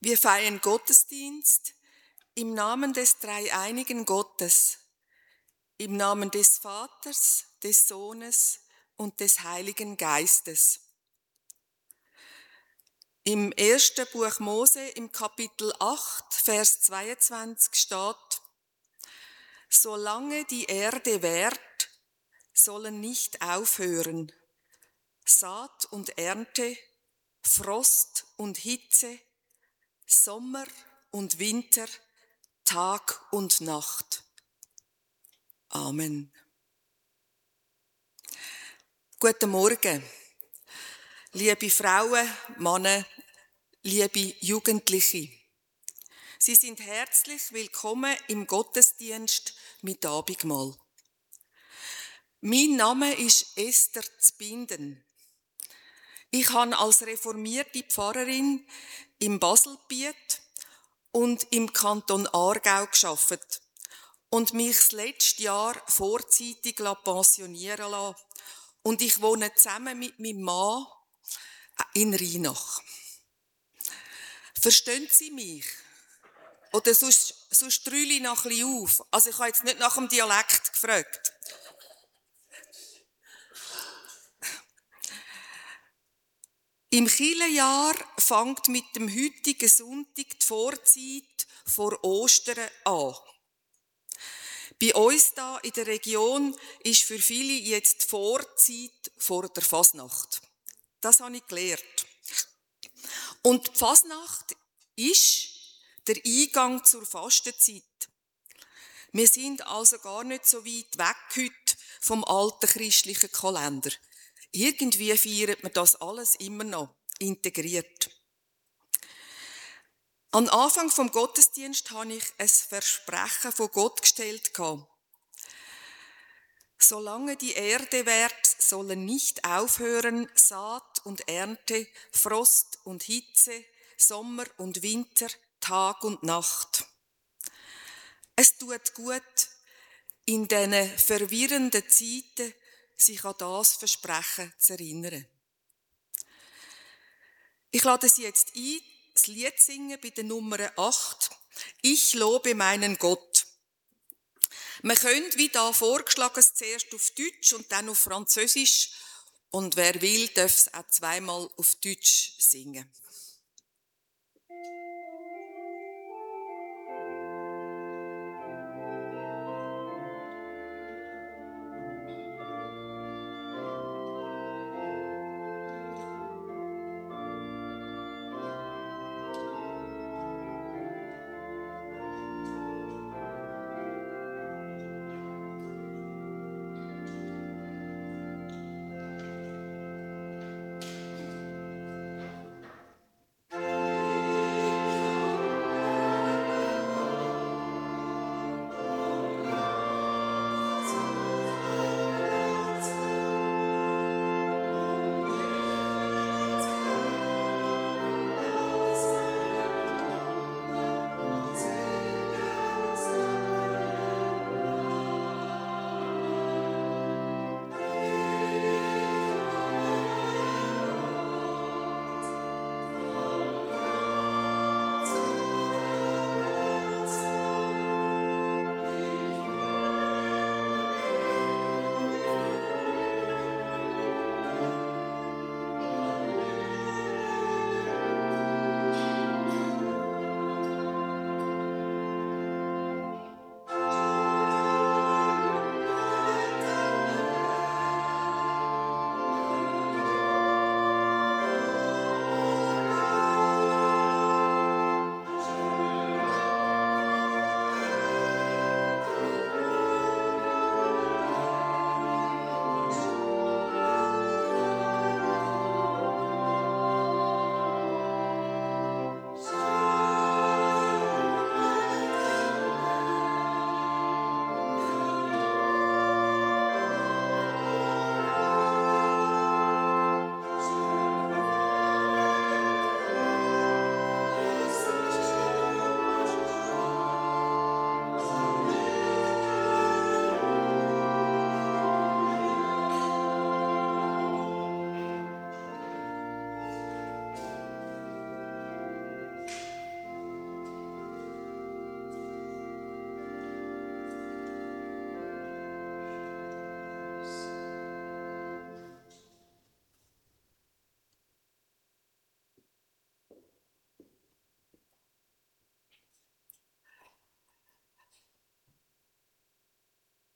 Wir feiern Gottesdienst im Namen des dreieinigen Gottes, im Namen des Vaters, des Sohnes und des Heiligen Geistes. Im 1. Buch Mose, im Kapitel 8, Vers 22 steht: Solange die Erde währt, sollen nicht aufhören Saat und Ernte, Frost und Hitze, Sommer und Winter, Tag und Nacht. Amen. Guten Morgen, liebe Frauen, Männer, liebe Jugendliche. Sie sind herzlich willkommen im Gottesdienst mit Abendmahl. Mein Name ist Esther Zbinden. Ich habe als reformierte Pfarrerin im Baselbiet und im Kanton Aargau gearbeitet und mich das letzte Jahr vorzeitig pensionieren lassen. Und ich wohne zusammen mit meinem Mann in Rheinach. Verstehen Sie mich? Oder sonst trülle ich noch ein bisschen auf. Also ich habe jetzt nicht nach dem Dialekt gefragt. Im Kirchenjahr fängt mit dem heutigen Sonntag die Vorzeit vor Ostern an. Bei uns da in der Region ist für viele jetzt die Vorzeit vor der Fasnacht. Das habe ich gelernt. Und die Fasnacht ist der Eingang zur Fastenzeit. Wir sind also gar nicht so weit weg heute vom alten christlichen Kalender. Irgendwie feiert man das alles immer noch integriert. Am Anfang vom Gottesdienst habe ich ein Versprechen von Gott gestellt. Solange die Erde währt, sollen nicht aufhören Saat und Ernte, Frost und Hitze, Sommer und Winter, Tag und Nacht. Es tut gut, in diesen verwirrenden Zeiten sich an das Versprechen zu erinnern. Ich lade Sie jetzt ein, das Lied singen bei der Nummer 8. Ich lobe meinen Gott. Man könnte, wie da vorgeschlagen, es zuerst auf Deutsch und dann auf Französisch. Und wer will, darf es auch zweimal auf Deutsch singen.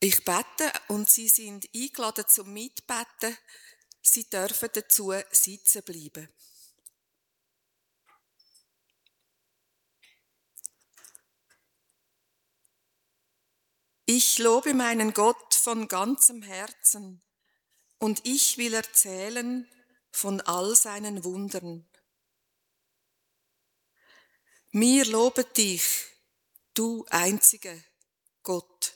Ich bete und Sie sind eingeladen zum Mitbeten. Sie dürfen dazu sitzen bleiben. Ich lobe meinen Gott von ganzem Herzen und ich will erzählen von all seinen Wundern. Wir loben dich, du einzige Gott.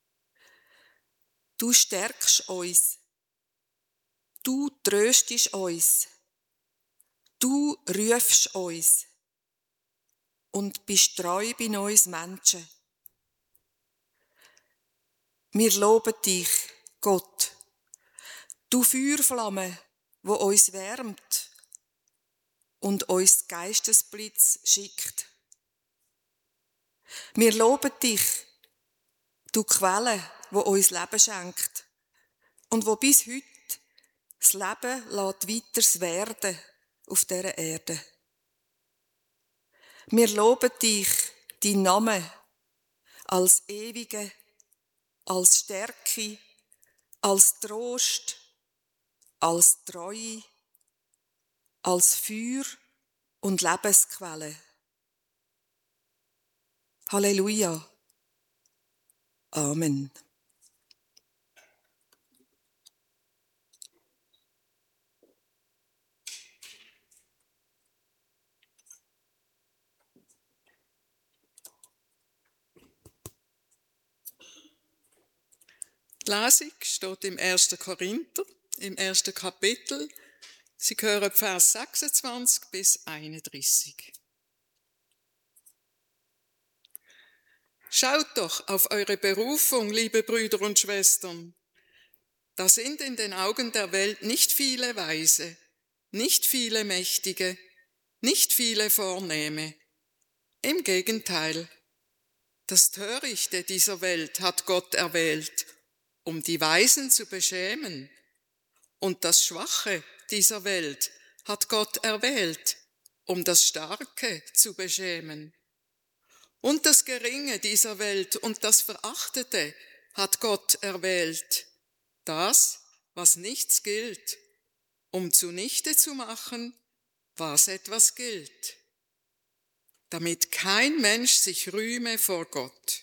Du stärkst uns, du tröstest uns, du rufst uns und bist treu bei uns Menschen. Wir loben dich, Gott, du Feuerflamme, wo uns wärmt und uns Geistesblitz schickt. Wir loben dich, du Quelle, wo uns Leben schenkt und wo bis heute das Leben weiters werden auf dieser Erde. Wir loben dich, dein Name, als Ewige, als Stärke, als Trost, als Treue, als Feuer und Lebensquelle. Halleluja. Amen. Die Lesung steht im 1. Korinther, im 1. Kapitel. Sie hören Vers 26 bis 31. Schaut doch auf eure Berufung, liebe Brüder und Schwestern. Da sind in den Augen der Welt nicht viele Weise, nicht viele Mächtige, nicht viele Vornehme. Im Gegenteil, das Törichte dieser Welt hat Gott erwählt, um die Weisen zu beschämen. Und das Schwache dieser Welt hat Gott erwählt, um das Starke zu beschämen. Und das Geringe dieser Welt und das Verachtete hat Gott erwählt, das, was nichts gilt, um zunichte zu machen, was etwas gilt, damit kein Mensch sich rühme vor Gott.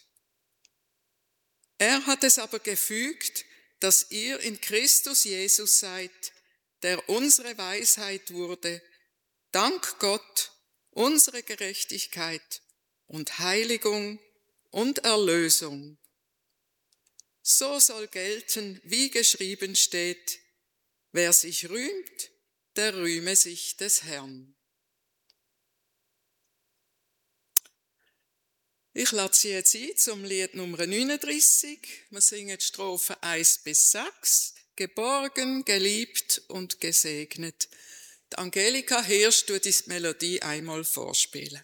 Er hat es aber gefügt, dass ihr in Christus Jesus seid, der unsere Weisheit wurde, dank Gott, unsere Gerechtigkeit und Heiligung und Erlösung. So soll gelten, wie geschrieben steht, wer sich rühmt, der rühme sich des Herrn. Ich lade Sie jetzt ein zum Lied Nummer 39. Wir singen die Strophen 1 bis 6. Geborgen, geliebt und gesegnet. Die Angelika Hirsch tut die Melodie einmal vorspielen.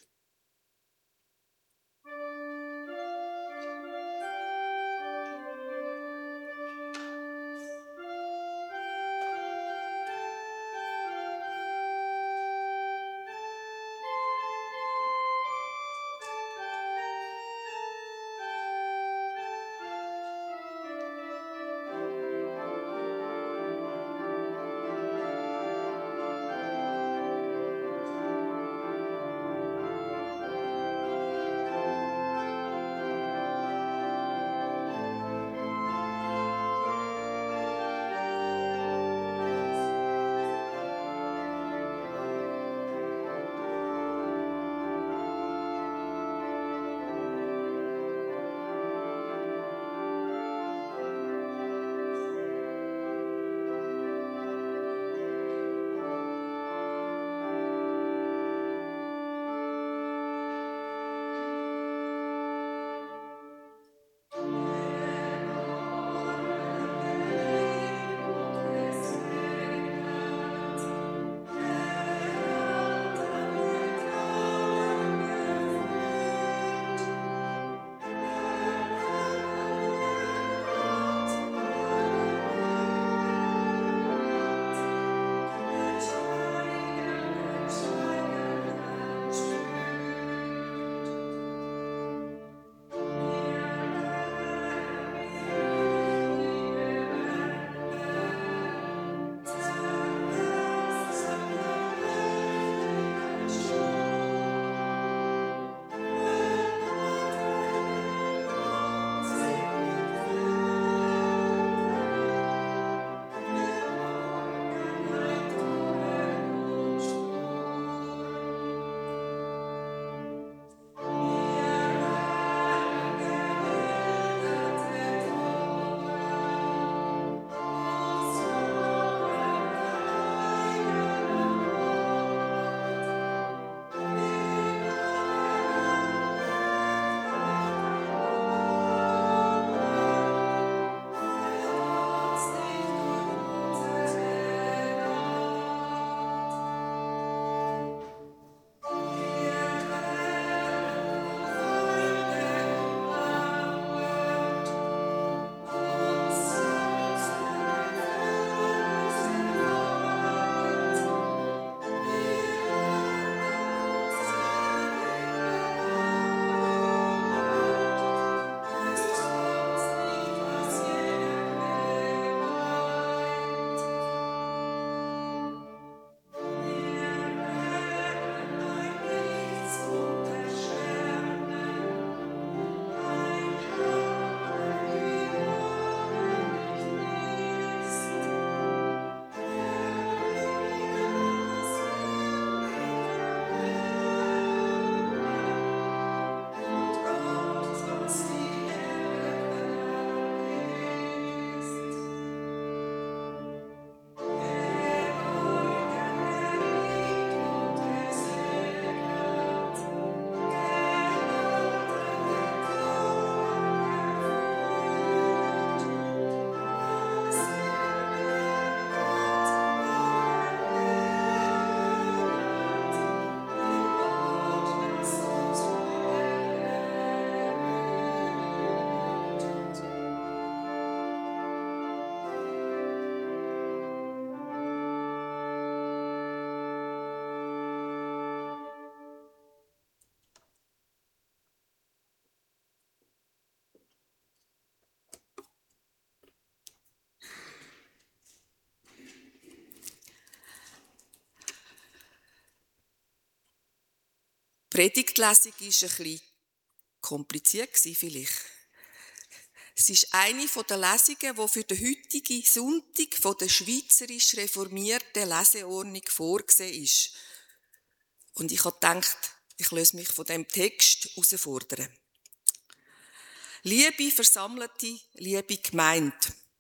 Predigtlesung war ein bisschen kompliziert vielleicht. Es ist eine der Lesungen, die für den heutigen Sonntag von der schweizerisch reformierten Leseordnung vorgesehen ist. Und ich habe gedacht, ich lasse mich von diesem Text herausfordern. Liebe Versammelte, liebe Gemeinde,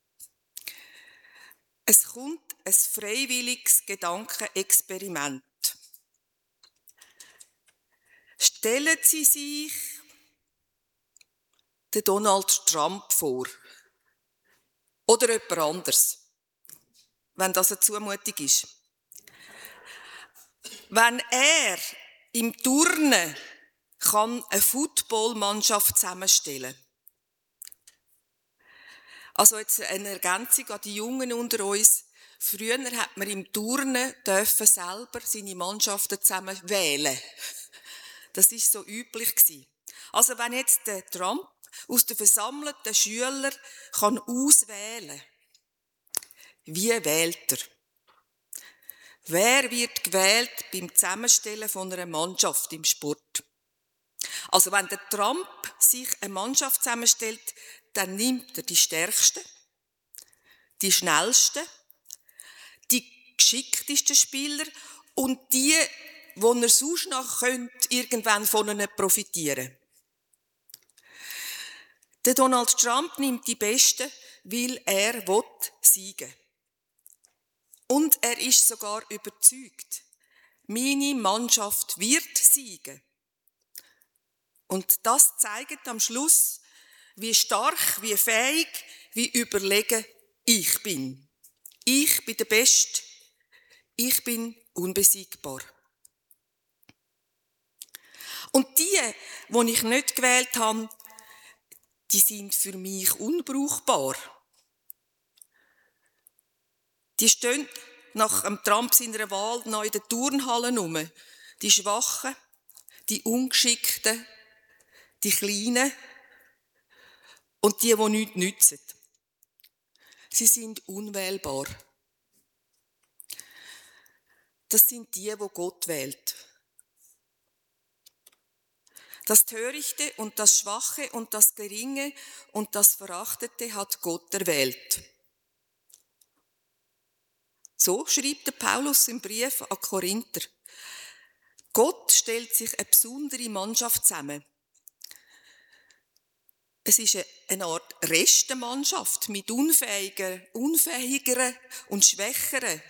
es kommt ein freiwilliges Gedankenexperiment. Stellen Sie sich den Donald Trump vor. Oder jemand anderes, wenn das eine Zumutung ist. Wenn er im Turnen kann eine Footballmannschaft zusammenstellen. Also jetzt eine Ergänzung an die Jungen unter uns. Früher hat man im Turnen dürfen selber seine Mannschaften zusammen wählen. Das war so üblich gewesen. Also wenn jetzt der Trump aus den versammelten Schülern kann auswählen, wie wählt er? Wer wird gewählt beim Zusammenstellen von einer Mannschaft im Sport? Also wenn der Trump sich eine Mannschaft zusammenstellt, dann nimmt er die Stärksten, die Schnellsten, die geschicktesten Spieler und die er sonst noch irgendwann von ihnen profitieren könnte. Der Donald Trump nimmt die Besten, weil er siegen will. Und er ist sogar überzeugt, meine Mannschaft wird siegen. Und das zeigt am Schluss, wie stark, wie fähig, wie überlegen ich bin. Ich bin der Beste. Ich bin unbesiegbar. Und die ich nicht gewählt habe, die sind für mich unbrauchbar. Die stehen nach dem Trump seiner Wahl noch in den Turnhallen rum. Die Schwachen, die Ungeschickten, die Kleinen und die nichts nützen. Sie sind unwählbar. Das sind die Gott wählt. Das Törichte und das Schwache und das Geringe und das Verachtete hat Gott erwählt. So schreibt der Paulus im Brief an Korinther. Gott stellt sich eine besondere Mannschaft zusammen. Es ist eine Art Restenmannschaft mit unfähigeren und schwächeren.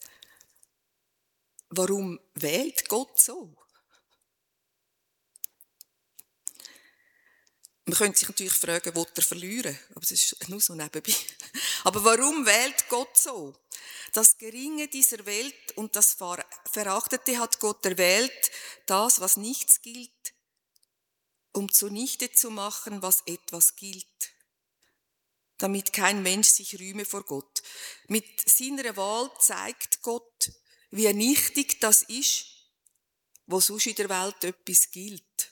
Warum wählt Gott so? Man könnte sich natürlich fragen, will er verlieren? Aber das ist nur so nebenbei. Aber warum wählt Gott so? Das Geringe dieser Welt und das Verachtete hat Gott erwählt, das, was nichts gilt, um zunichte zu machen, was etwas gilt, damit kein Mensch sich rühme vor Gott. Mit seiner Wahl zeigt Gott, wie nichtig das ist, wo sonst in der Welt etwas gilt.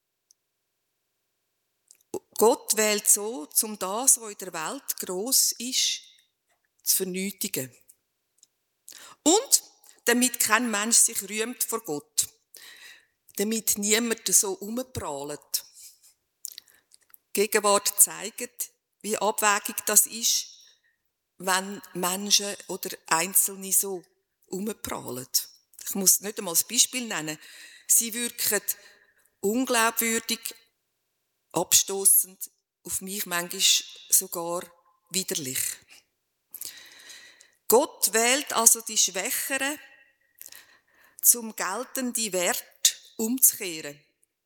Gott wählt so, um das, was in der Welt gross ist, zu vernichtigen. Und damit kein Mensch sich rühmt vor Gott. Damit niemand so rumprahlt. Die Gegenwart zeigt, wie abwägig das ist, wenn Menschen oder Einzelne so rumprahlen. Ich muss nicht einmal das Beispiel nennen. Sie wirken unglaubwürdig, abstossend, auf mich manchmal sogar widerlich. Gott wählt also die Schwächeren, zum geltenden Wert umzukehren.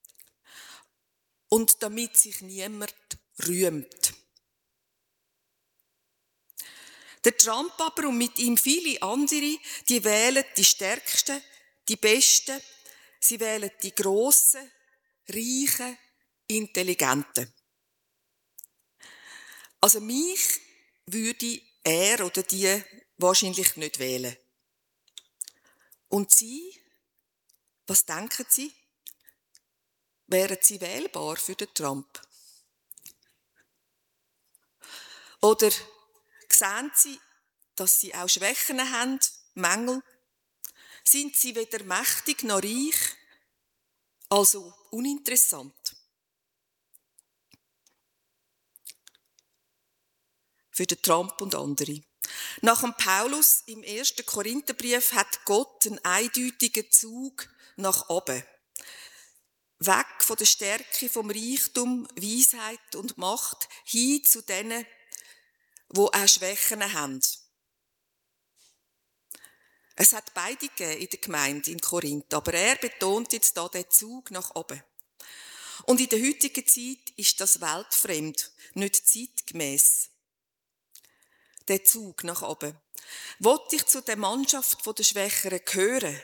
Und damit sich niemand rühmt. Der Trump aber und mit ihm viele andere, die wählen die Stärksten, die Besten, sie wählen die Grossen, Reichen, Intelligenten. Also mich würde er oder die wahrscheinlich nicht wählen. Und Sie, was denken Sie? Wären Sie wählbar für den Trump? Oder sehen Sie, dass Sie auch Schwächen haben, Mängel? Sind Sie weder mächtig noch reich? Also uninteressant. Für den Trump und andere. Nach dem Paulus im 1. Korintherbrief hat Gott einen eindeutigen Zug nach oben. Weg von der Stärke, vom Reichtum, Weisheit und Macht, hin zu denen, die auch Schwächen haben. Es hat beide gegeben in der Gemeinde in Korinth, aber er betont jetzt da den Zug nach oben. Und in der heutigen Zeit ist das weltfremd, nicht zeitgemäß. Der Zug nach oben. Wollte ich zu der Mannschaft der Schwächeren gehören?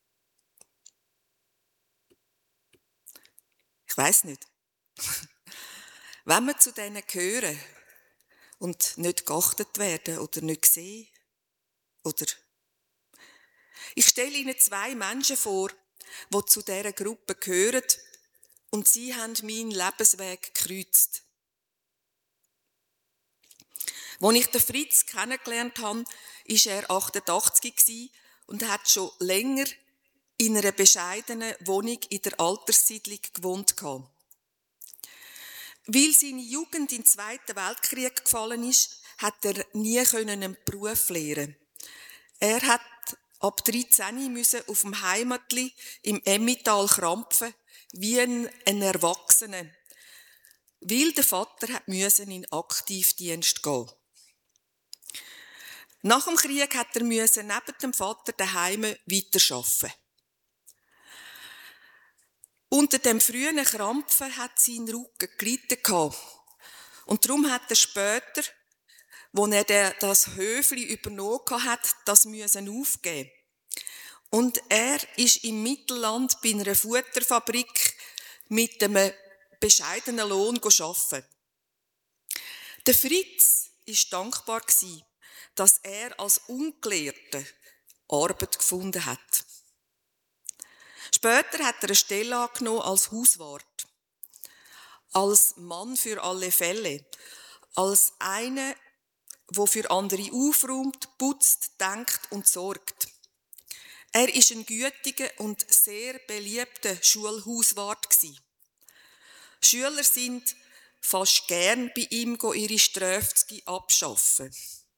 Ich weiss nicht. Wenn wir zu denen gehören und nicht geachtet werden oder nicht gesehen, oder? Ich stelle Ihnen 2 Menschen vor, die zu dieser Gruppe gehören und sie haben meinen Lebensweg gekreuzt. Als ich den Fritz kennengelernt habe, war er 88 und hat schon länger in einer bescheidenen Wohnung in der Alterssiedlung gewohnt. Weil seine Jugend im Zweiten Weltkrieg gefallen ist, hat er nie einen Beruf lernen. Er hat ab 13 müssen auf dem Heimatli im Emmental krampfen, wie ein Erwachsener. Weil der Vater hat müssen in Aktivdienst gehen. Nach dem Krieg hat er müssen neben dem Vater daheim weiterarbeiten. Unter dem frühen Krampfen hat sein Rücken gelitten gehabt. Und darum hat er später, als er das Höfli übernommen hat, das müssen aufgeben. Und er ist im Mittelland bei einer Futterfabrik mit einem bescheidenen Lohn arbeiten. Der Fritz war dankbar, dass er als Ungelehrter Arbeit gefunden hat. Später hat er eine Stelle angenommen als Hauswart, als Mann für alle Fälle, als einer, der für andere aufräumt, putzt, denkt und sorgt. Er war ein gütiger und sehr beliebter Schulhauswart. Schüler sind fast gern bei ihm ihre Strafzüge abschaffen.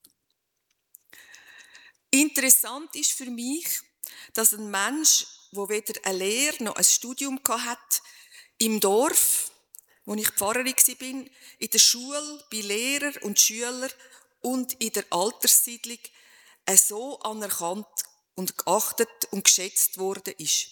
Interessant ist für mich, dass ein Mensch, der weder eine Lehre noch ein Studium hatte, im Dorf, wo ich Pfarrerin war, in der Schule, bei Lehrern und Schülern und in der Alterssiedlung so anerkannt und geachtet und geschätzt worden ist.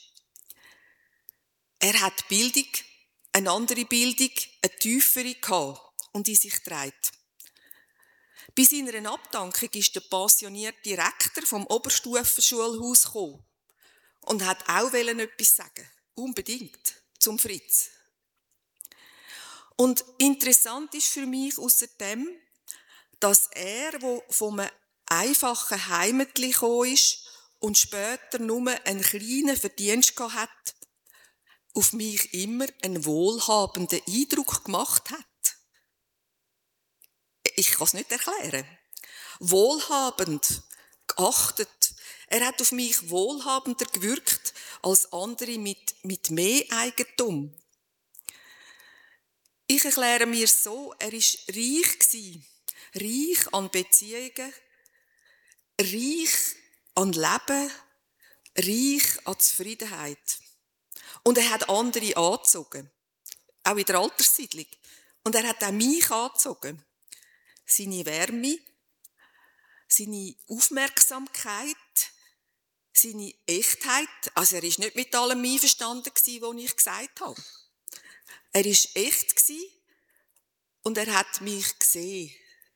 Er hat Bildung, eine andere Bildung, eine tiefere gehabt und in sich trägt. Bei seiner Abdankung ist der pensionierte Rektor vom Oberstufenschulhaus gekommen und hat auch etwas sagen. Unbedingt. Zum Fritz. Und interessant ist für mich außerdem, dass er, der von einem einfachen Heimatli gekommen ist und später nur einen kleinen Verdienst hat, auf mich immer einen wohlhabenden Eindruck gemacht hat. Ich kann es nicht erklären. Wohlhabend, geachtet. Er hat auf mich wohlhabender gewirkt als andere mit mehr Eigentum. Ich erkläre mir so, er war reich gewesen. Reich an Beziehungen, reich an Leben, reich an Zufriedenheit. Und er hat andere angezogen. Auch in der Alterssiedlung. Und er hat auch mich angezogen. Seine Wärme, seine Aufmerksamkeit, seine Echtheit. Also er war nicht mit allem einverstanden, was ich gesagt habe. Er war echt und er hat mich gesehen.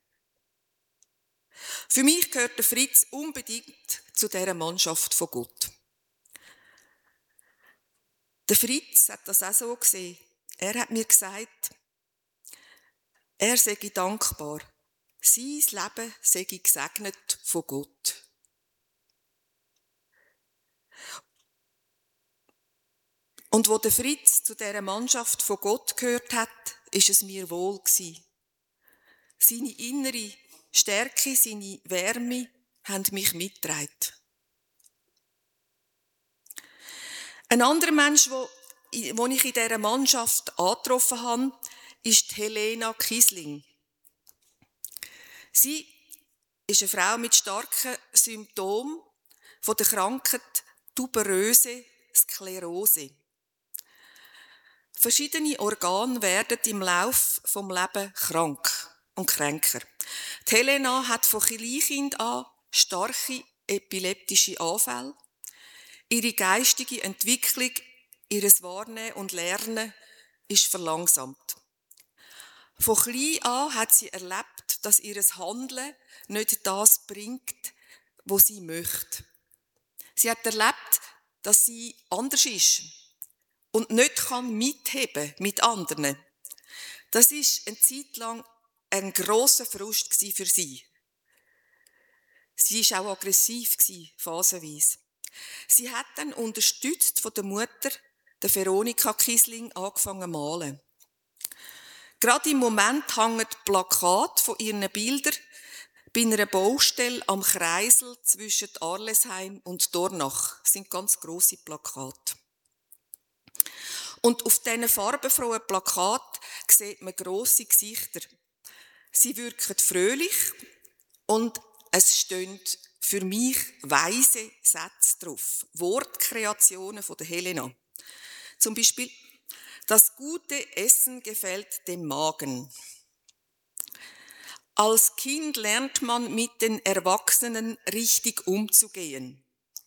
Für mich gehört der Fritz unbedingt zu dieser Mannschaft von Gott. Der Fritz hat das auch so gesehen. Er hat mir gesagt, er sei dankbar. Sein Leben sei gesegnet von Gott. Und wo der Fritz zu dieser Mannschaft von Gott gehört hat, ist es mir wohl gewesen. Seine innere Stärke, seine Wärme haben mich mitgetragen. Ein anderer Mensch, der die ich in dieser Mannschaft angetroffen habe, ist Helena Kiesling. Sie ist eine Frau mit starken Symptomen von der Krankheit tuberöse Sklerose. Verschiedene Organe werden im Lauf vom Lebens krank und kränker. Die Helena hat von Kleinkind an starke epileptische Anfälle. Ihre geistige Entwicklung, ihres Wahrnehmen und Lernen ist verlangsamt. Von klein an hat sie erlebt, dass ihr Handeln nicht das bringt, was sie möchte. Sie hat erlebt, dass sie anders ist und nicht mitheben mit anderen. Das ist eine Zeit lang ein grosser Frust für sie. Sie war auch aggressiv, phasenweise. Sie hat dann unterstützt von der Mutter, der Veronika Kiesling, angefangen zu malen. Gerade im Moment hängen Plakate von ihren Bildern bei einer Baustelle am Kreisel zwischen Arlesheim und Dornach. Das sind ganz grosse Plakate. Und auf diesen farbenfrohen Plakaten sieht man grosse Gesichter. Sie wirken fröhlich und es stehen für mich weise Sätze drauf. Wortkreationen von der Helena. Zum Beispiel: Das gute Essen gefällt dem Magen. Als Kind lernt man mit den Erwachsenen richtig umzugehen.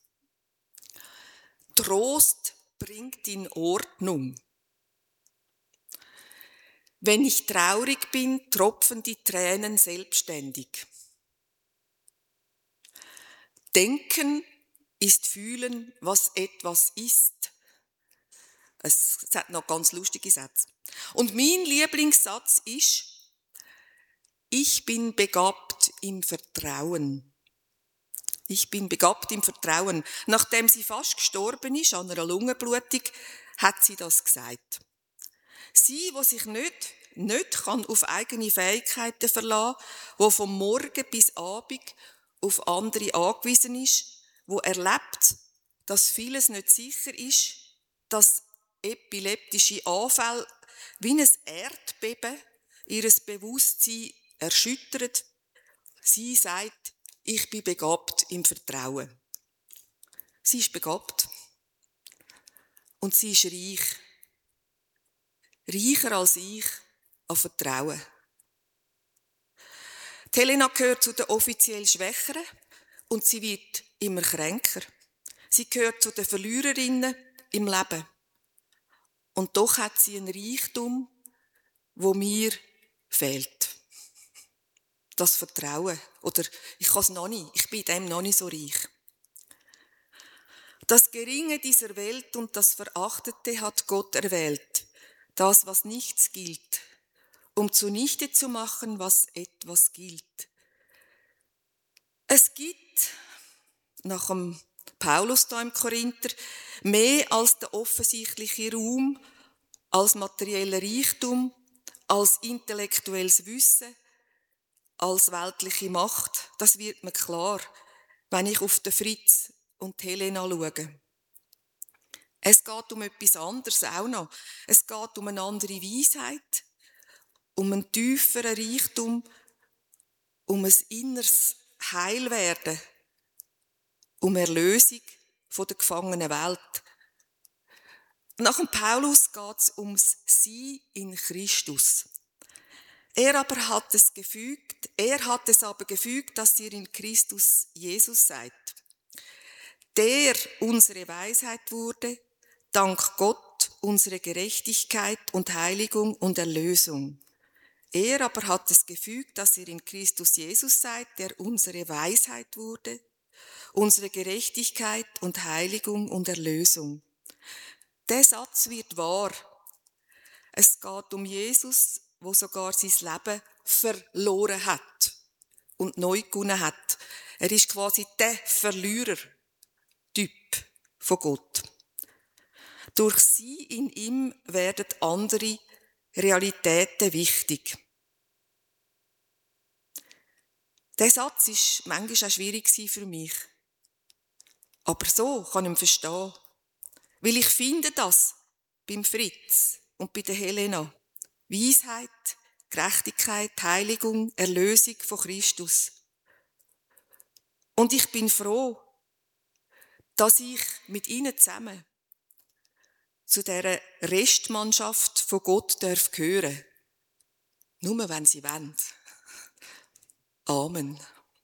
Trost bringt in Ordnung. Wenn ich traurig bin, tropfen die Tränen selbstständig. Denken ist fühlen, was etwas ist. Es hat noch ganz lustige Sätze. Und mein Lieblingssatz ist: Ich bin begabt im Vertrauen. Ich bin begabt im Vertrauen. Nachdem sie fast gestorben ist an einer Lungenblutung, hat sie das gesagt. Sie, die sich nicht kann auf eigene Fähigkeiten verlassen, die vom Morgen bis Abend auf andere angewiesen ist, die erlebt, dass vieles nicht sicher ist, dass epileptische Anfälle wie ein Erdbeben ihres Bewusstsein erschüttert. Sie sagt: Ich bin begabt im Vertrauen. Sie ist begabt. Und sie ist reich. Reicher als ich an Vertrauen. Die Helena gehört zu den offiziell Schwächeren und sie wird immer kränker. Sie gehört zu den Verliererinnen im Leben. Und doch hat sie einen Reichtum, wo mir fehlt. Das Vertrauen. Oder ich kann es noch nicht. Ich bin dem noch nicht so reich. Das Geringe dieser Welt und das Verachtete hat Gott erwählt. Das, was nichts gilt, um zunichte zu machen, was etwas gilt. Es gibt, nach dem Paulus da im Korinther, mehr als der offensichtliche Ruhm, als materieller Reichtum, als intellektuelles Wissen, als weltliche Macht. Das wird mir klar, wenn ich auf den Fritz und die Helena schaue. Es geht um etwas anderes auch noch. Es geht um eine andere Weisheit, um einen tieferen Reichtum, um ein inneres Heilwerden, um Erlösung von der gefangenen Welt. Nach dem Paulus geht es ums Sein in Christus. Er hat es aber gefügt, dass ihr in Christus Jesus seid. Der unsere Weisheit wurde, dank Gott unsere Gerechtigkeit und Heiligung und Erlösung. Er aber hat es gefügt, dass ihr in Christus Jesus seid, der unsere Weisheit wurde, unsere Gerechtigkeit und Heiligung und Erlösung. Der Satz wird wahr. Es geht um Jesus, wo sogar sein Leben verloren hat und neu gewonnen hat. Er ist quasi der Verlierertyp von Gott. Durch sie in ihm werden andere Realitäten wichtig. Der Satz war manchmal auch schwierig für mich. Aber so kann ich ihn verstehen. Weil ich finde das beim Fritz und bei der Helena. Weisheit, Gerechtigkeit, Heiligung, Erlösung von Christus. Und ich bin froh, dass ich mit ihnen zusammen zu dieser Restmannschaft von Gott gehören darf. Nur wenn sie wollen. Amen.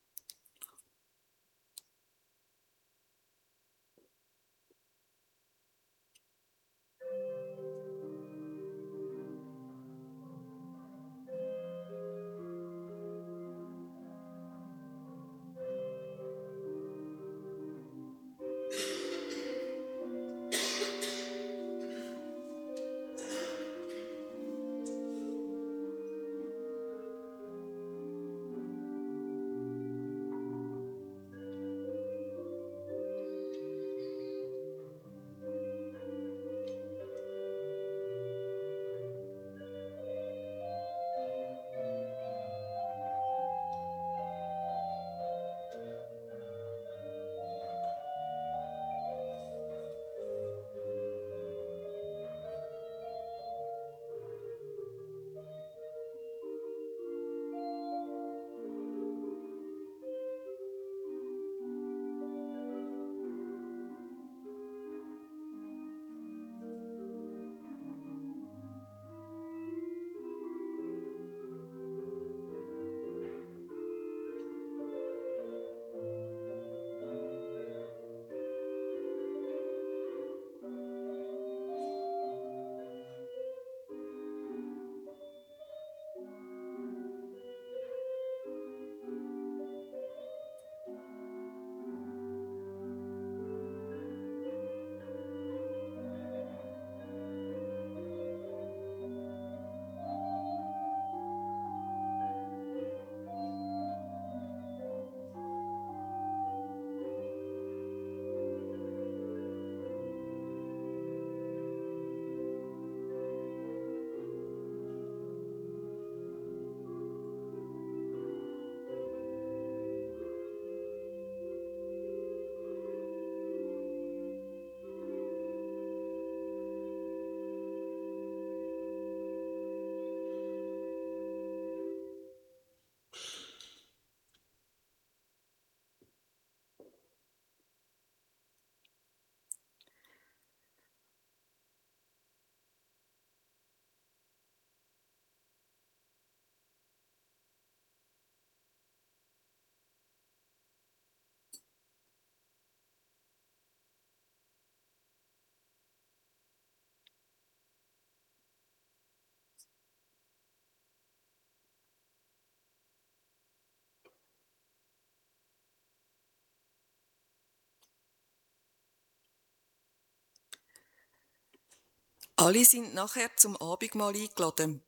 Alle sind nachher zum Abendmahl eingeladen.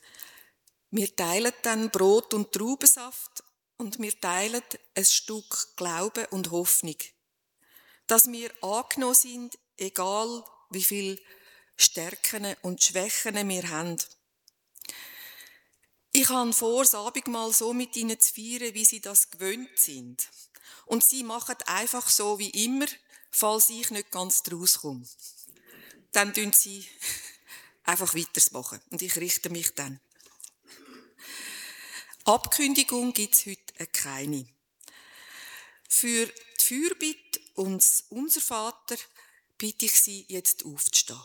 Wir teilen dann Brot und Traubensaft und wir teilen ein Stück Glaube und Hoffnung, dass wir angenommen sind, egal wie viel Stärken und Schwächen wir haben. Ich habe vor, das Abendmahl so mit ihnen zu feiern, wie sie das gewöhnt sind. Und sie machen einfach so wie immer, falls ich nicht ganz draus komme. Dann tun sie einfach weitermachen und ich richte mich dann. Abkündigung gibt es heute keine. Für die Fürbitte und das Unser Vater bitte ich Sie, jetzt aufzustehen.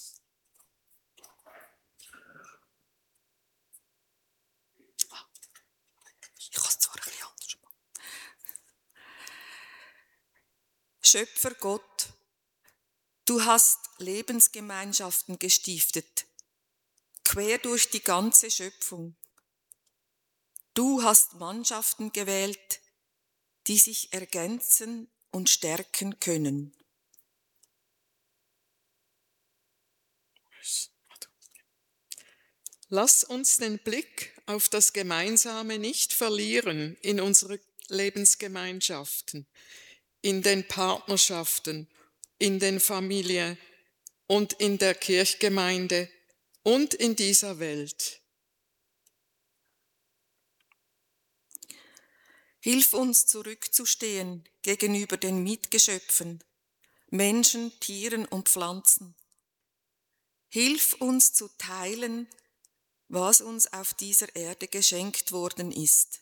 Ich kann es zwar ein bisschen anders machen. Schöpfer Gott, du hast Lebensgemeinschaften gestiftet, quer durch die ganze Schöpfung. Du hast Mannschaften gewählt, die sich ergänzen und stärken können. Lass uns den Blick auf das Gemeinsame nicht verlieren in unseren Lebensgemeinschaften, in den Partnerschaften, in den Familien und in der Kirchgemeinde und in dieser Welt. Hilf uns zurückzustehen gegenüber den Mitgeschöpfen, Menschen, Tieren und Pflanzen. Hilf uns zu teilen, was uns auf dieser Erde geschenkt worden ist.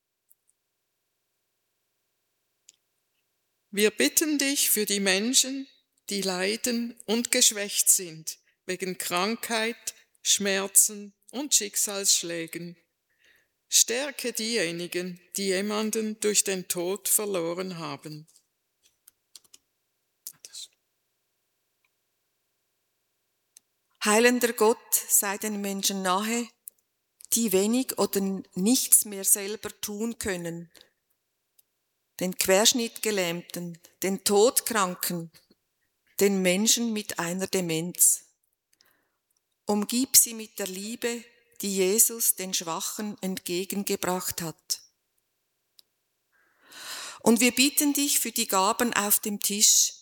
Wir bitten dich für die Menschen, die leiden und geschwächt sind, wegen Krankheit, Schmerzen und Schicksalsschlägen. Stärke diejenigen, die jemanden durch den Tod verloren haben. Heilender Gott, sei den Menschen nahe, die wenig oder nichts mehr selber tun können. Den Querschnittgelähmten, den Todkranken, den Menschen mit einer Demenz. Umgib sie mit der Liebe, die Jesus den Schwachen entgegengebracht hat. Und wir bitten dich für die Gaben auf dem Tisch.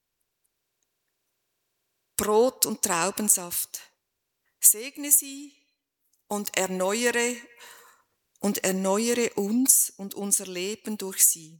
Brot und Traubensaft. Segne sie und erneuere uns und unser Leben durch sie.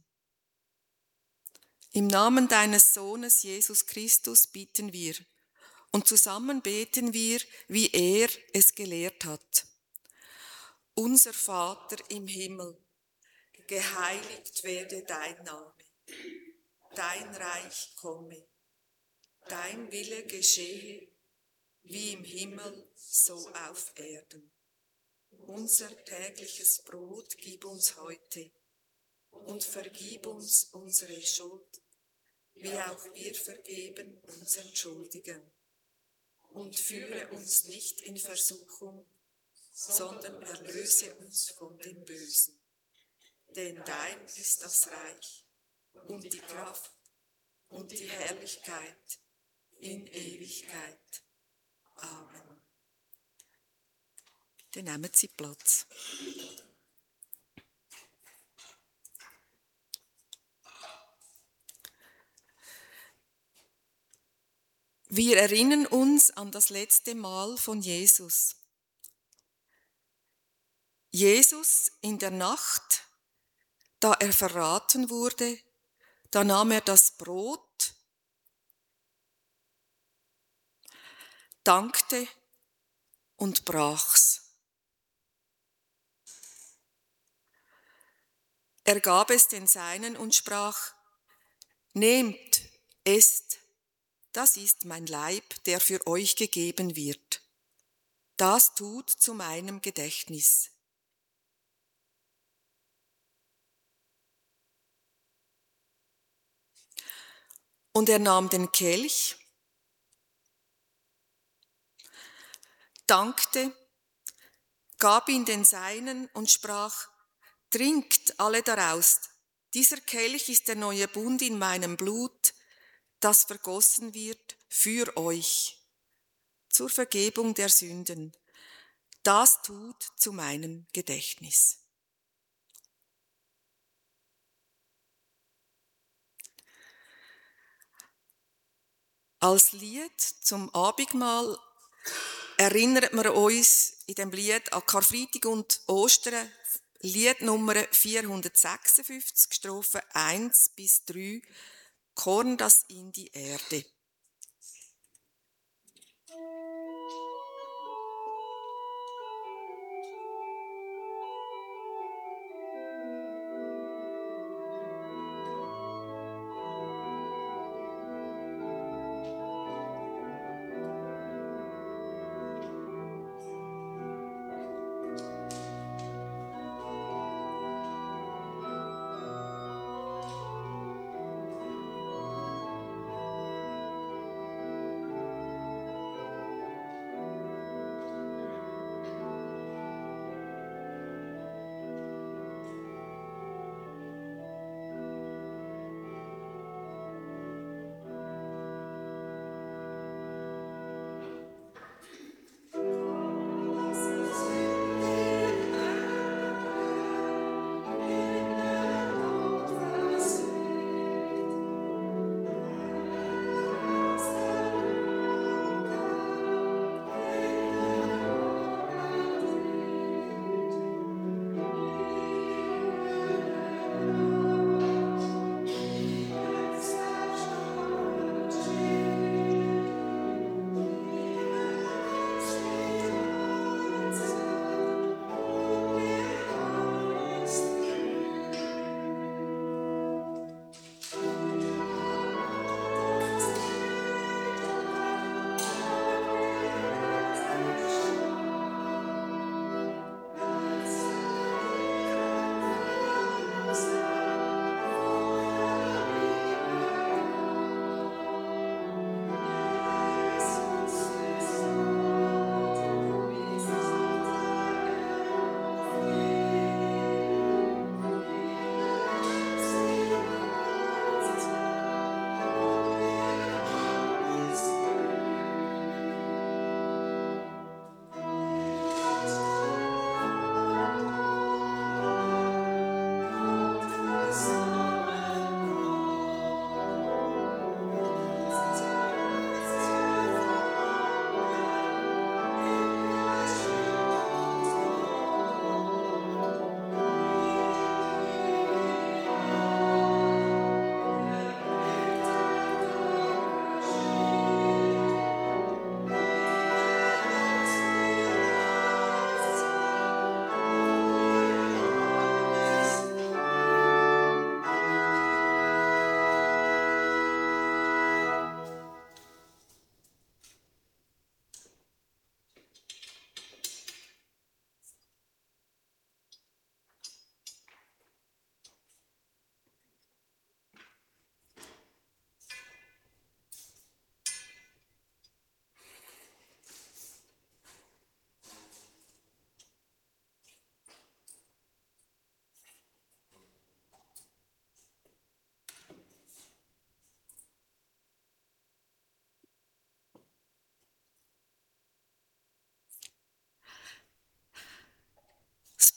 Im Namen deines Sohnes Jesus Christus bitten wir und zusammen beten wir, wie er es gelehrt hat. Unser Vater im Himmel, geheiligt werde dein Name, dein Reich komme, dein Wille geschehe, wie im Himmel, so auf Erden. Unser tägliches Brot gib uns heute und vergib uns unsere Schuld, wie auch wir vergeben unseren Schuldigen. Und führe uns nicht in Versuchung, sondern erlöse uns von dem Bösen. Denn dein ist das Reich und die Kraft und die Herrlichkeit in Ewigkeit. Amen. Bitte nehmen Sie Platz. Wir erinnern uns an das letzte Mal von Jesus. Jesus in der Nacht, da er verraten wurde, da nahm er das Brot, dankte und brach's. Er gab es den Seinen und sprach: Nehmt, esst, das ist mein Leib, der für euch gegeben wird. Das tut zu meinem Gedächtnis. Und er nahm den Kelch, dankte, gab ihn den Seinen und sprach: Trinkt alle daraus. Dieser Kelch ist der neue Bund in meinem Blut, das vergossen wird für euch, zur Vergebung der Sünden. Das tut zu meinem Gedächtnis. Als Lied zum Abendmahl erinnert man uns in dem Lied an Karfreitag und Ostern, Lied Nummer 456, Strophen 1 bis 3, Korn, das in die Erde.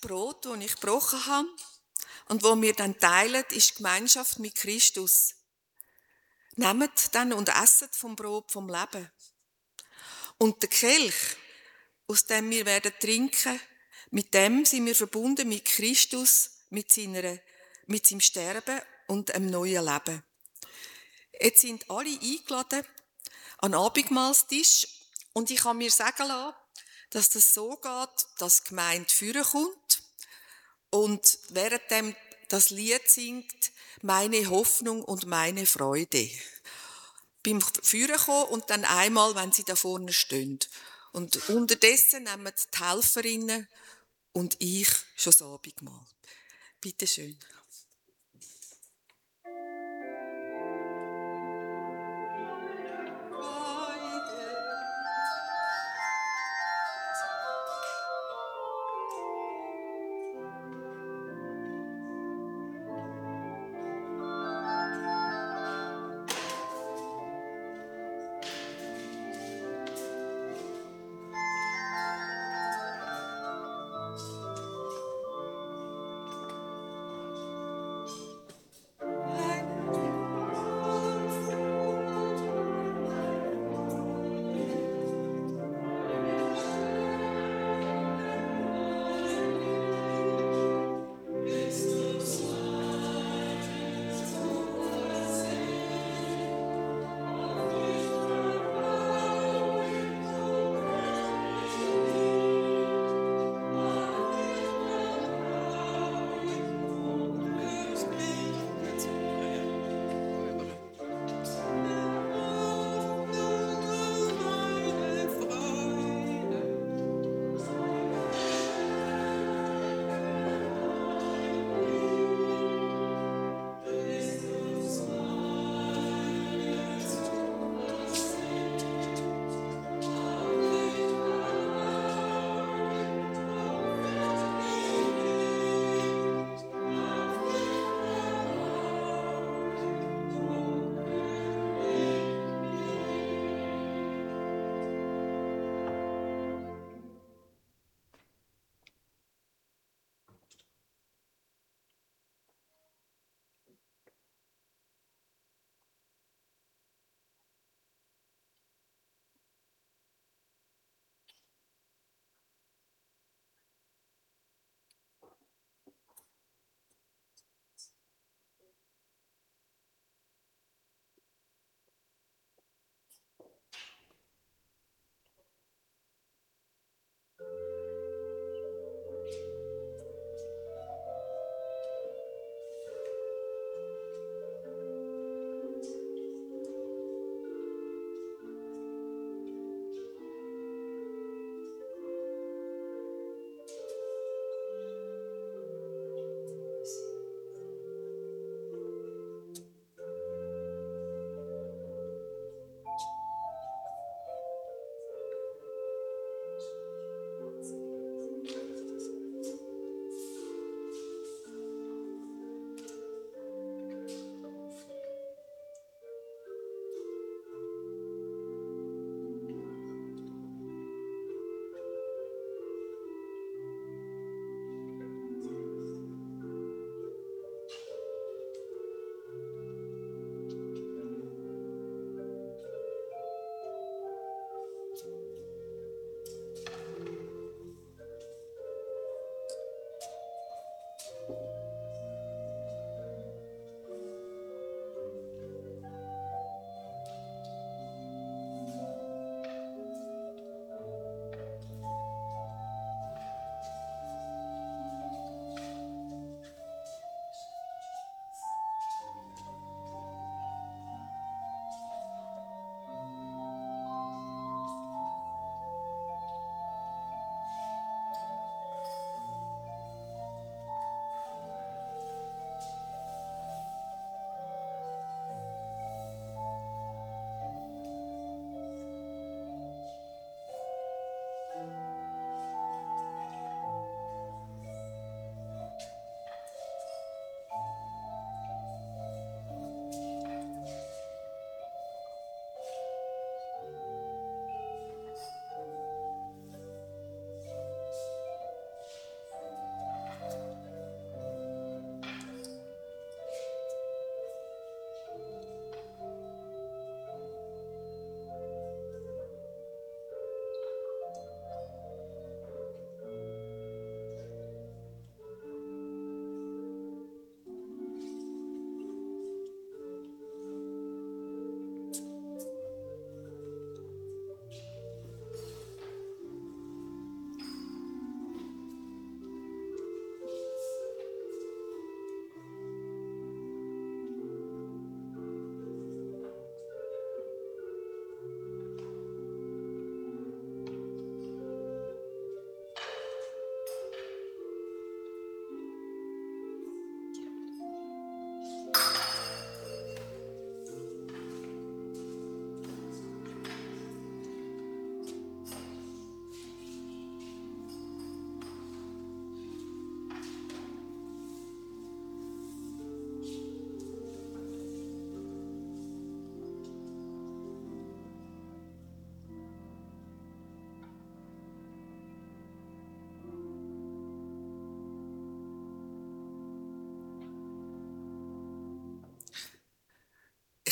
Brot, das ich gebrochen habe und das wir dann teilen, ist die Gemeinschaft mit Christus. Nehmt dann und esset vom Brot vom Leben. Und der Kelch, aus dem wir werden trinken, mit dem sind wir verbunden mit Christus, mit seinem Sterben und einem neuen Leben. Jetzt sind alle eingeladen an den Abendmahlstisch und ich kann mir sagen lassen, dass das so geht, dass die Gemeinde führen kommt und währenddem das Lied singt, meine Hoffnung und meine Freude. Beim Führen kommen und dann einmal, wenn sie da vorne stehen. Und unterdessen nehmen die Helferinnen und ich schon das Abendmahl. Bitte schön.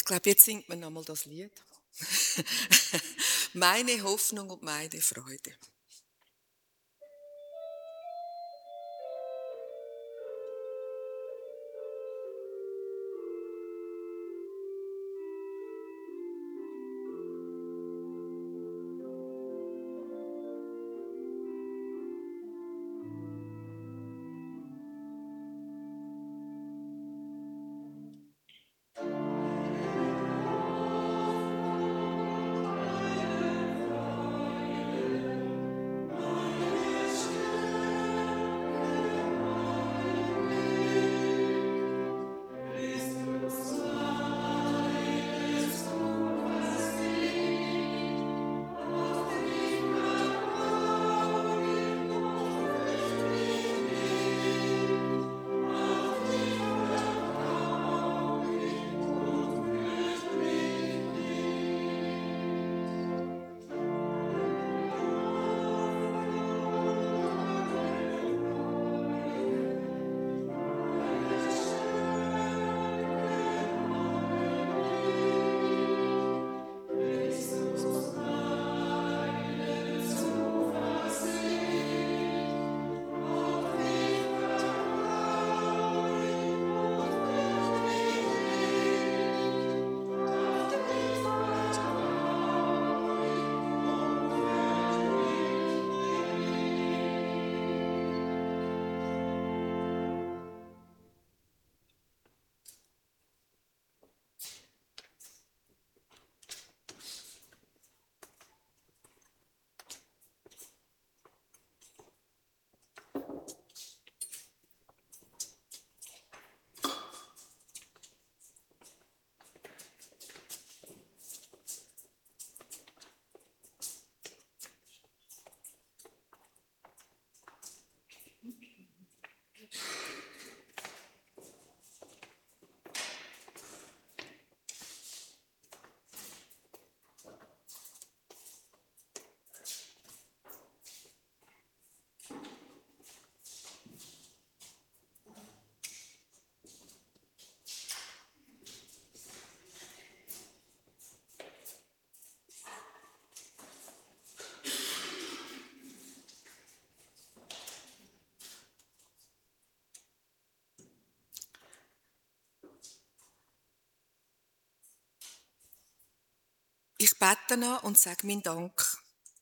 glaube, jetzt singt man nochmal das Lied. Meine Hoffnung und meine Freude. Ich bete noch und sage meinen Dank.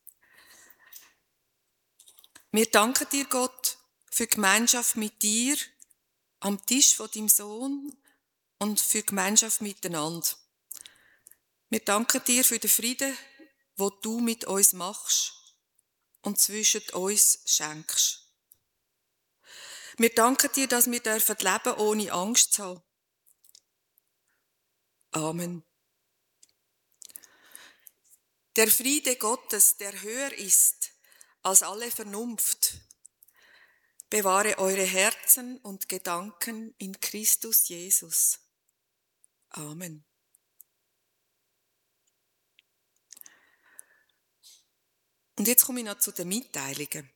Wir danken dir, Gott, für die Gemeinschaft mit dir am Tisch von deinem Sohn und für die Gemeinschaft miteinander. Wir danken dir für den Frieden, den du mit uns machst und zwischen uns schenkst. Wir danken dir, dass wir leben ohne Angst zu haben. Amen. Der Friede Gottes, der höher ist als alle Vernunft, bewahre eure Herzen und Gedanken in Christus Jesus. Amen. Und jetzt komme ich noch zu den Mitteilungen.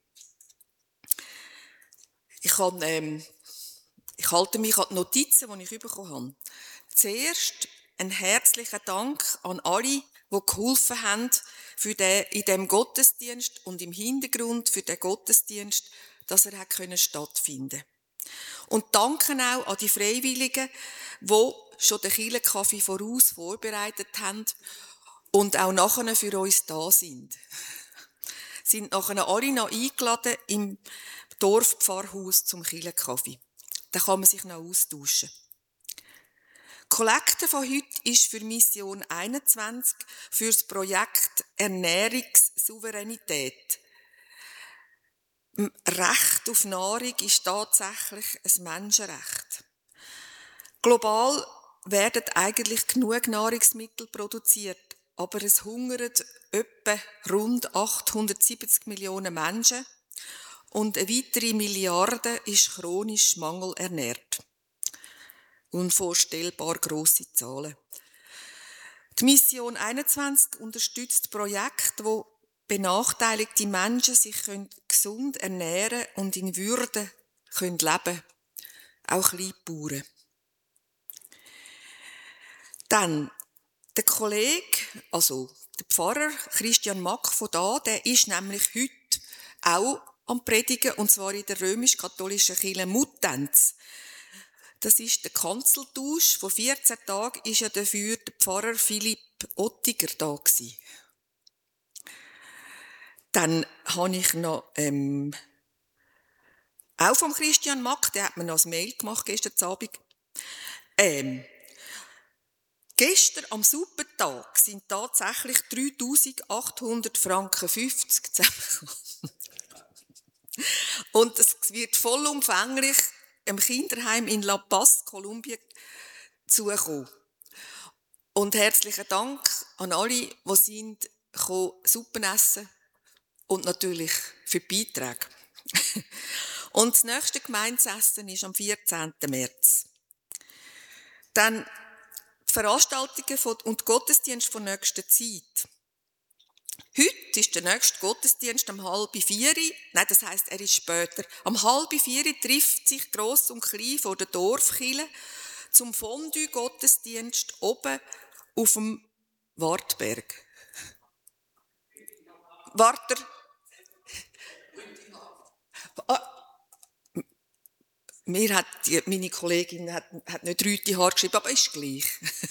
Ich halte mich an die Notizen, die ich bekommen habe. Zuerst einen herzlichen Dank an alle, die geholfen haben in dem Gottesdienst und im Hintergrund für den Gottesdienst, dass er stattfinden konnte. Und danke auch an die Freiwilligen, die schon den Kirchenkaffee voraus vorbereitet haben und auch nachher für uns da sind. Sind nachher alle noch eingeladen im Dorfpfarrhaus zum Kirchenkaffee. Da kann man sich noch austauschen. Die Kollekte von heute ist für Mission 21 für das Projekt Ernährungssouveränität. Recht auf Nahrung ist tatsächlich ein Menschenrecht. Global werden eigentlich genug Nahrungsmittel produziert, aber es hungern etwa rund 870 Millionen Menschen und eine weitere Milliarde ist chronisch mangelernährt. Unvorstellbar grosse Zahlen. Die Mission 21 unterstützt Projekte, wo benachteiligte Menschen sich gesund ernähren und in Würde leben können. Auch Kleinbauern. Dann Der Kollege, also der Pfarrer Christian Mack von da, der ist nämlich heute auch am Predigen, und zwar in der römisch-katholischen Kirche Muttenz. Das ist der Kanzeltausch. Vor 14 Tagen war ja dafür der Pfarrer Philipp Ottiger da gewesen. Dann habe ich noch, auch vom Christian Mack, der hat mir noch ein Mail gemacht gestern Abend. Gestern am Supertag sind tatsächlich 3.800 Franken 50 zusammengekommen. Und es wird vollumfänglich im Kinderheim in La Paz, Kolumbien, zukommen. Und herzlichen Dank an alle, die sind Suppen essen und natürlich für die Beiträge. Und das nächste Gemeindesessen ist am 14. März. Dann die Veranstaltungen und Gottesdienst von nächster Zeit. Heute ist der nächste Gottesdienst um 3:30. Nein, das heisst, er ist später. Um 3:30 trifft sich Gross und Klein vor der Dorfkirche zum Fondue-Gottesdienst oben auf dem Wartberg. Warter. Meine Kollegin hat nicht Rütihaar geschrieben, aber ist gleich.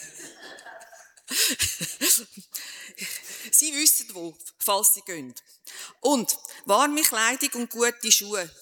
Sie wissen wo, falls Sie gehen. Und warme Kleidung und gute Schuhe.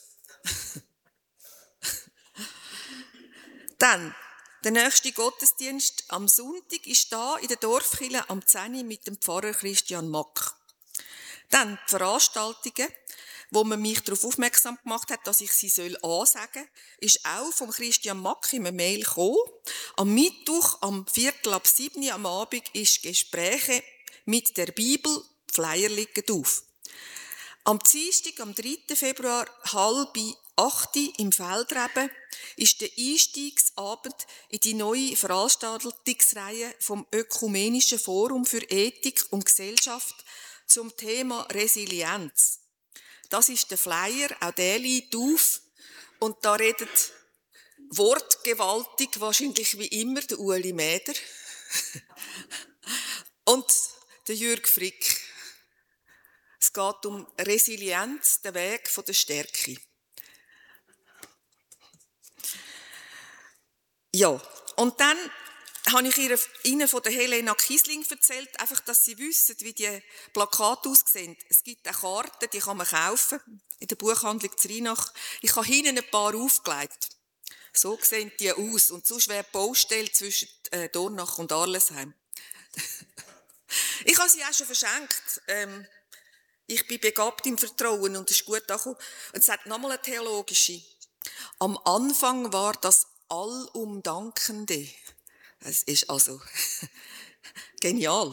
Dann, der nächste Gottesdienst am Sonntag ist da in der Dorfkirche am 10 Uhr mit dem Pfarrer Christian Mack. Dann die Veranstaltungen, wo man mich darauf aufmerksam gemacht hat, dass ich sie ansagen soll, ist auch vom Christian Mack in einer Mail gekommen. Am Mittwoch, am 6:45 am Abend, ist Gespräche mit der Bibel, Flyer liegen auf. Am Dienstag, am 3. Februar, 7:30 im Feldreben, ist der Einstiegsabend in die neue Veranstaltungsreihe vom Ökumenischen Forum für Ethik und Gesellschaft zum Thema Resilienz. Das ist der Flyer, auch der liegt auf. Und da redet wortgewaltig, wahrscheinlich wie immer, der Ueli Mäder und der Jürg Frick. Es geht um Resilienz, den Weg von der Stärke. Ja, und dann habe ich Ihnen von der Helena Kiesling erzählt, einfach, dass Sie wissen, wie die Plakate aussehen. Es gibt auch Karten, die kann man kaufen, in der Buchhandlung Zrynach. Ich habe hinten ein paar aufgelegt. So sehen die aus. Und sonst wäre die Baustelle zwischen Dornach und Arlesheim. Ich habe sie auch schon verschenkt. Ich bin begabt im Vertrauen und es ist gut angekommen. Und es hat nochmal eine theologische. Am Anfang war das Allumdankende. Es ist also genial.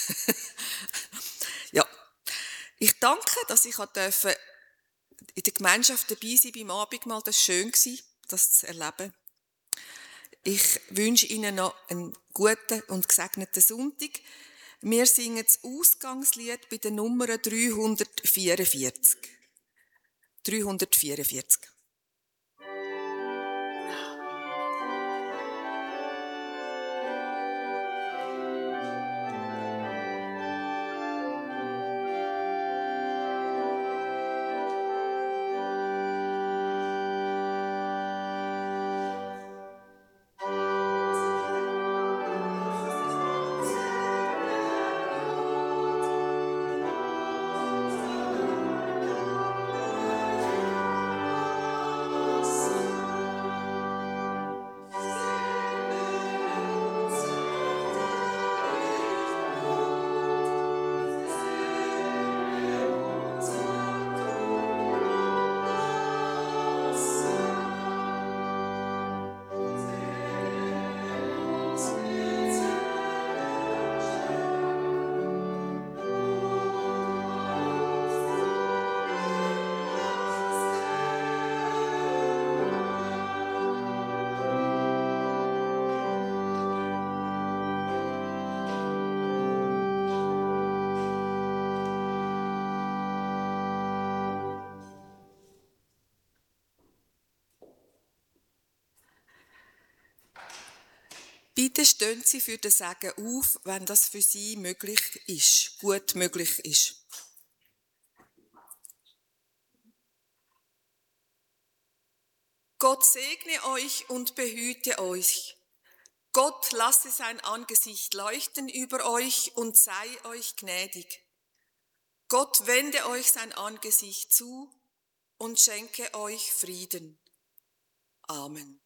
Ja, ich danke, dass ich in der Gemeinschaft dabei sein beim Abendmahl. Das war schön, das zu erleben. Ich wünsche Ihnen noch einen guten und gesegneten Sonntag. Wir singen das Ausgangslied bei der Nummer 344. 344. Bitte stehen Sie für den Segen auf, wenn das für Sie möglich ist, gut möglich ist. Gott segne euch und behüte euch. Gott lasse sein Angesicht leuchten über euch und sei euch gnädig. Gott wende euch sein Angesicht zu und schenke euch Frieden. Amen.